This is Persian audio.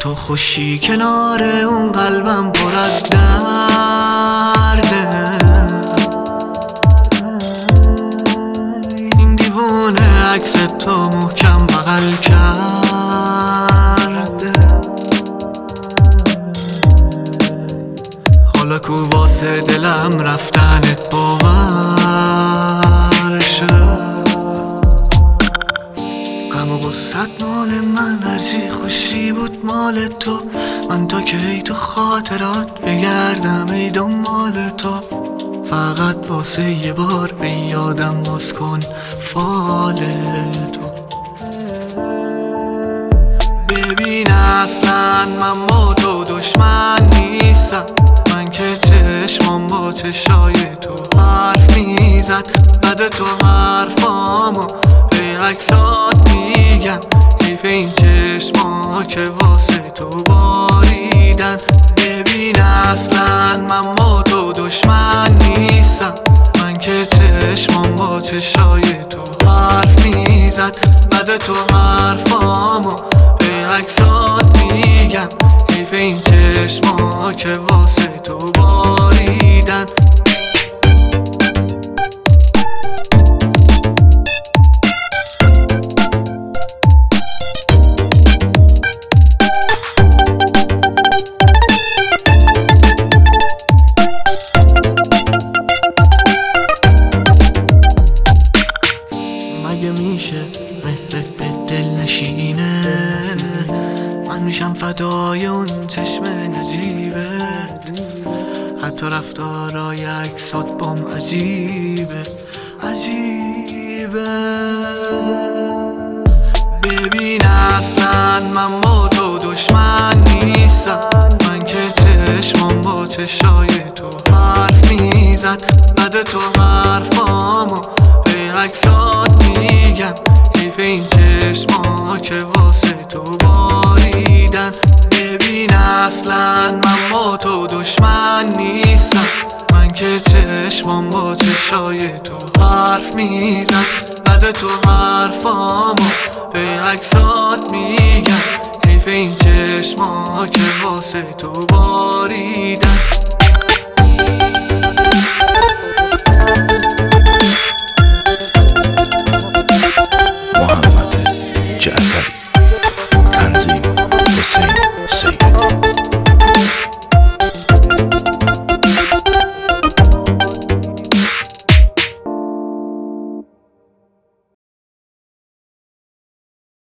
تو خوشی کنار اون قلبم پر از درده. این دیوونه عکس تو محکم بغل کرده. حالا کو واسه دلم رفتنت باور شد. غم و غصت مال من، هرچی خوشی بود مال تو. من تا کی تو خاطرات بگردم ای دنبال تو. فقط واسه یه بار به یادم باز کن فال تو. ببین اصلا من با تو دشمن نیستم. من که چشمام با چشای تو حرف میزد. بعد تو حرفامو به عکسات میگم. حیف این چشما که واسه تو باریدن. ببین اصلا من با تو دشمن نیستم. من که چشمام با چشای تو حرف میزد. بعد تو حرفامو به عکسات میگم. حیف این چشما که واسه تو باریدن. مگه میشه مهرت به دل نشینه؟ من میشم فدای اون چشم نجیبت. حتی رفتارای عکسات بام عجیبه عجیبه. ببین اصلا من با تو دشمن نیستم. من که چشمام با چشای تو حرف میزد. بعد تو حرفامو به عکسات میگم. حیف این چشما که واسه تو باریدن. ببین اصلا من با تو دشمن نیستم. من که چشمام با چشای تو حرف میزن. بعد تو حرفامو به عکسات میگم. حیف این چشما که واسه تو باریدن.